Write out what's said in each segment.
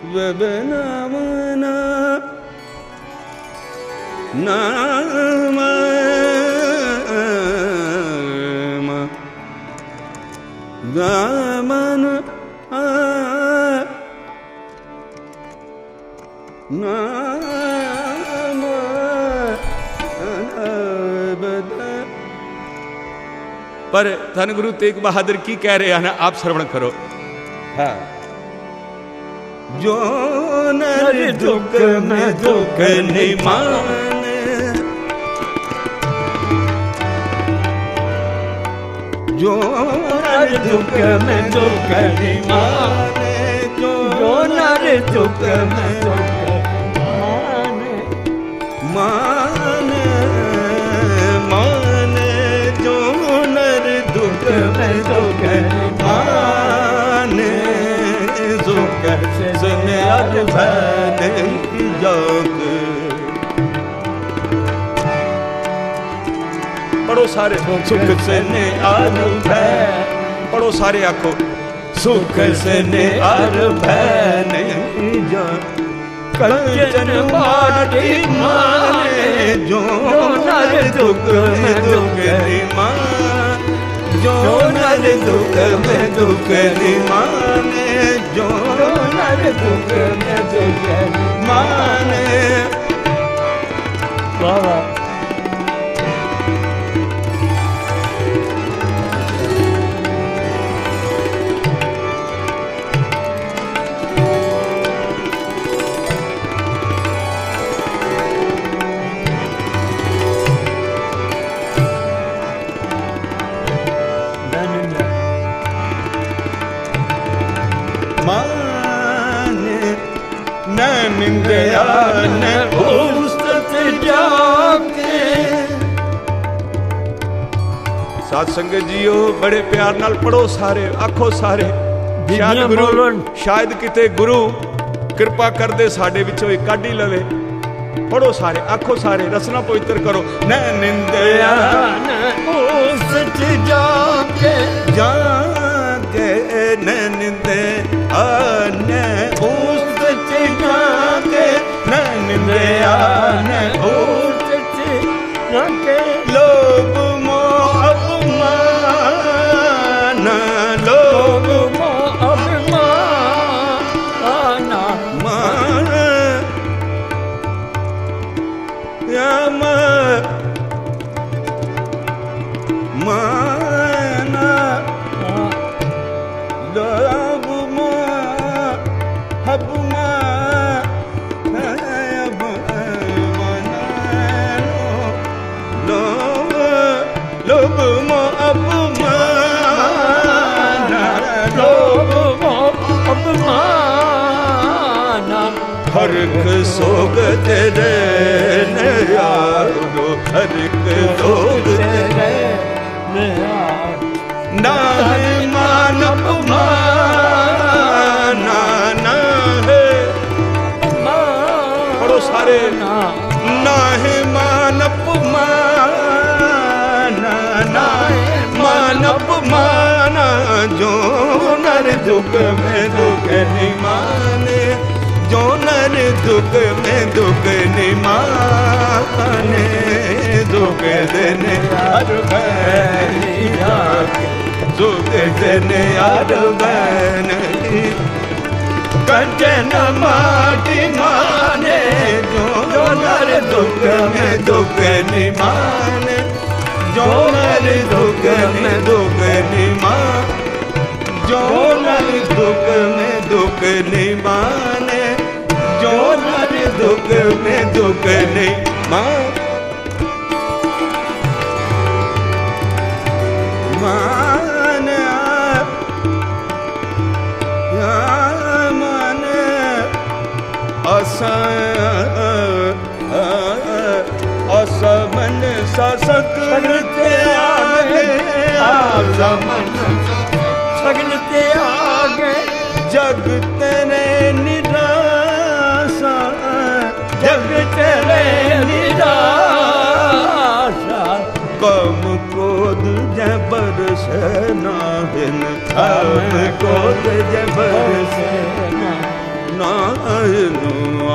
वबनामना नाम दामन नाम पर धन गुरु तेग बहादुर की कह रहे हैं ना, आप श्रवण करो। हाँ, जो नर दुख में दुख नहीं माने, जो नर दुख में दुख नहीं माने, जो नर दुख में दुख माने, माने माने, जो नर दुख में दुख माने, सुख से अनुभव योग। पढ़ो सारे, सुख से अनुभव, पढ़ो सारे, आखो सुख से अनुभव योग। कंचन माटी माने, जो नर दुख में दुख माने, जो नर दुख में दुख माने, जो नर दुख में दुख माने। बाबा निंदया न उस्तत जाके। साध संगत जीओ, बड़े प्यार नाल पढ़ो सारे, आखो सारे। शायद गुरु, शायद किते गुरु कृपा कर दे साडे विचों एक काढी लवे। पढ़ो सारे, आखो सारे, रसना पवित्र करो। न निंदया न उस्तत जाके, जाके न निंदया न उस्तत जाके, न निंदया न उस्तत जाके। लोभ मोह अपमान, लोभ मोह अपमान, मान यम माना, लोभ मोह अपमान, लोभ मोह अपमान, लोभ मोह अपमान। हरक सोग तेरे यारो, हरक सोग तेरे नाहि मान अपमान, ना है पढ़ो सारे। नाहि मान अपमान, नाहि मान अपमान, जो नर दुख में दुख नहीं माने, जो नर दुख में दुख नहीं माने। दुख देने हर बहनी जाके, सुख देने हर बहनी। कंचन माटी माने, जो नर दुख में दुख नहीं माने, जो नर दुख में दुख नहीं माने, जो नर दुख में दुख नहीं माने, जो नर दुख में दुख नहीं माने। असमन ससकल ते आगे, असमन सगल ते आगे। जग तेरे निराशा, जग तेरे निराशा। कम क्रोध जबर से नाहिन, कम क्रोध जबर से ਨਾਹਨ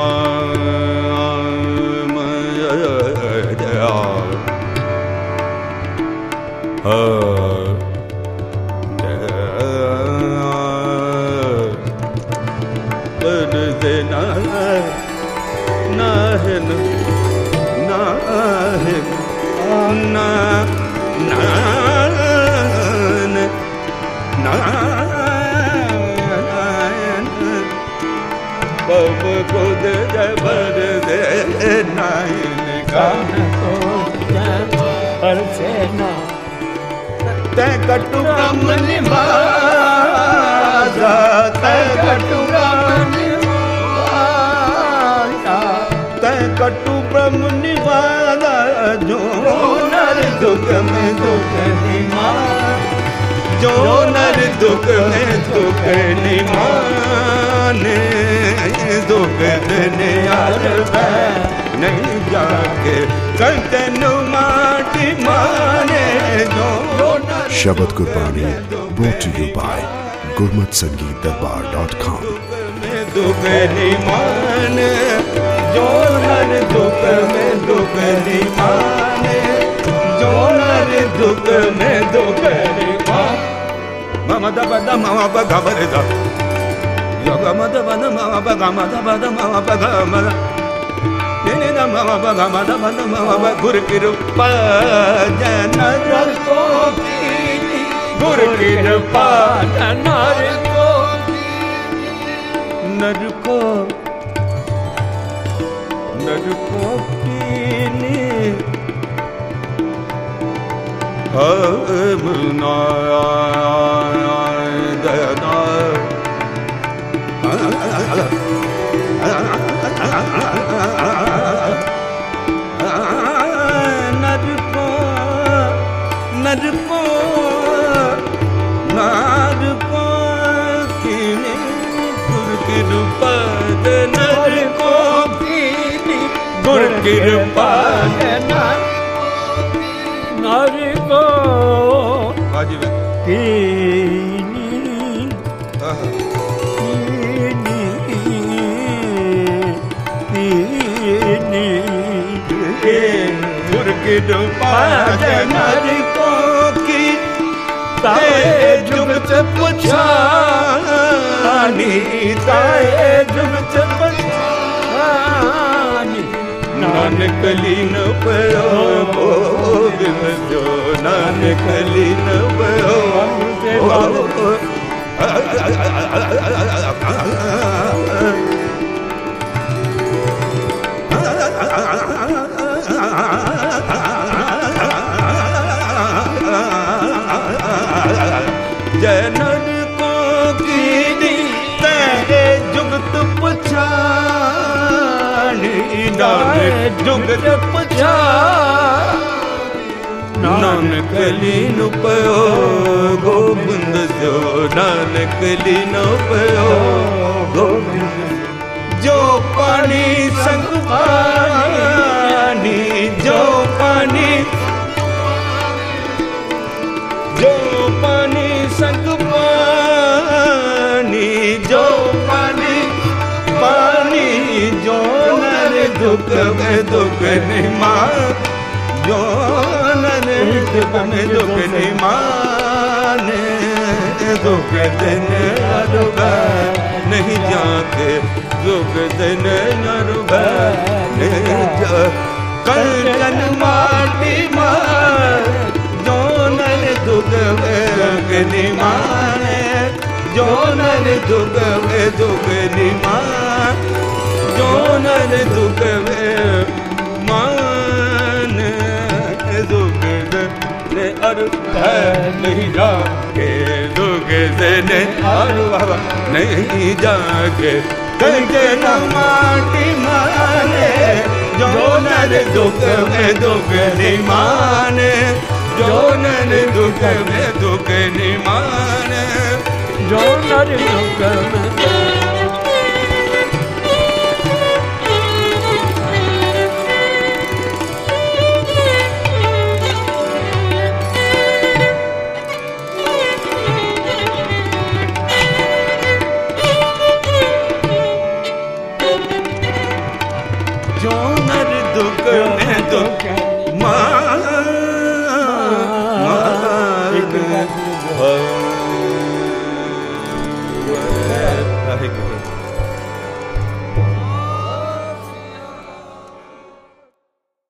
ਪਵ ਗੁਦ ਜਬਰ ਦੇ ਨਾਇਨ ਕਾਨ ਤੋ ਪਰ ਸੇਨਾ ਤੈ ਕਟੂ ਬ੍ਰਹਮ ਨਿਵਾਸਾ ਤੈ ਕਟੂ ਬ੍ਰਹਮ ਨਿਵਾਸਾ ਤੈ ਕਟੂ ਬ੍ਰਹਮ ਨਿਵਾਸਾ ਜੋ ਨਰ ਦੁਖ ਮੈਂ ਦੁਖ ਨਿਮਾਨ ਜੋ ਨਰ ਦੁਖ ਮੈਂ ਦੁਖ ਨਿਮਾਨੇ ਦੁਖ ਨੇ ਅਰਬੈ ਨਹੀਂ ਜਾਕੇ ਕੰਤਨੁ ਮਾਟੀ ਮਾਨੇ ਜੋ ਸ਼ਬਦ Gurbani brought to you by gurmatsangeetdarbar.com ਦੁਖ ਨਿਮਾਨ ਜੋ ਨਰ ਦੁਖ ਮੈਂ ਦੁਖ ਨਿਮਾਨੇ ਜੋ ਨਰ ਦੁਖ ਮੈਂ ਦੁਖ ਨਿਮਾਨ ਮਮ ਦਾ ਬਦਾ ਮਮ ਬਗਾ ਬਰਦਾ yoga mada bada mama baga mada bada mama baga mada nene da mama baga mada bada mama baga gur kirupa janar ko kini gur kirupa janar ko nar ko kini hamna dana ਨਰਕੋ ਕਿਨੇ ਗੁਰ ਕਿਰਪਾ ਦੇ ਨਰਕੋ ਕਿਨੇ ਗੁਰ ਕਿਰਪਾ ਦੇ ਨਰਕੋ ਵਾਜੀ ਕਿਨੀ ਗੁਰ ਕਿਰਪਾ ਦੇ ਨਰਕੋ ਕੀ ਤਾਏ ਜੁਗਤ ਪੁਛਾਨੀ ਤਾਏ ਜੁਗਤ ਪੁਛਾਨੀ ਨਾਨਕ ਲੀਨ ਪਇਓ ਗੋਬਿੰਦ ਜੋ ਨਾਨਕ ਲੀਨ ਪਇਓ ਜਨਨ ਕੋ ਕੀਨੀ ਤੈ ਜੁਗਤ ਪਛਾਣੀ ਨਾਨਕ ਜੁਗਤ ਪਛਾਣੀ ਨਾਨਕ ਲੀਨ ਪਇਓ ਗੋਬਿੰਦ ਜੋ ਨਾਨਕ ਲੀਨ ਪਇਓ ਗੋਬਿੰਦ ਜੋ ਪਾਣੀ ਸੰਗ ਪਾਣੀ ਜੋ ਪਾਣੀ ਜੋ ਪਾਣੀ ਸੰਗ ਪਾਣੀ ਜੋ ਪਾਣੀ ਪਾਣੀ ਜੋ ਨਰ ਦੁਖ ਮੈਂ ਦੁਖ ਨਿਮਾਨ ਜੋ ਨਰ ਦੁਖ ਮੈਂ ਦੁਖ ਨਿਮਾਨੇ ਦੁਖ ਦਿਨ ਅਰਬੈ ਨਹੀਂ ਜਾਕੇ ਦੁਖ ਦਿਨ ਅਰਬੈ ਨਹੀਂ ਜਾ ਕੰਚਨ ਮਾਟੀ ਮਾਰ ਜੋ ਨਰ ਦੁਖ ਮੈਂ ਨਿਮਾਨੇ ਜੋ ਨਰ ਦੁਖ ਮੈਂ ਦੁਖ ਨਿਮਾਨ ਜੋ ਨਰ ਦੁਖ ਮੈਂ ਮਾਨ ਦੁਖ ਨੇ ਅਰਬੈ ਨਹੀਂ ਜਾਕੇ ਦੁਖ ਦਿਨ ਅਰਬੈ ਨਹੀਂ ਜਾਕੇ ਕੰਚਨ ਮਾਟੀ ਮਾਨੇ ਜੋ ਨਰ ਦੁਖ ਮੈਂ ਦੁਖ ਨਿਮਾਨੇ ਜੋ ਨਰ ਦੁਖ ਮੈਂ ਦੁਖ ਨਿਮਾਨੇ ਜੋ ਨਰ ਦੁਖ ਮੈਂ जो नर दुख में दुख मान मान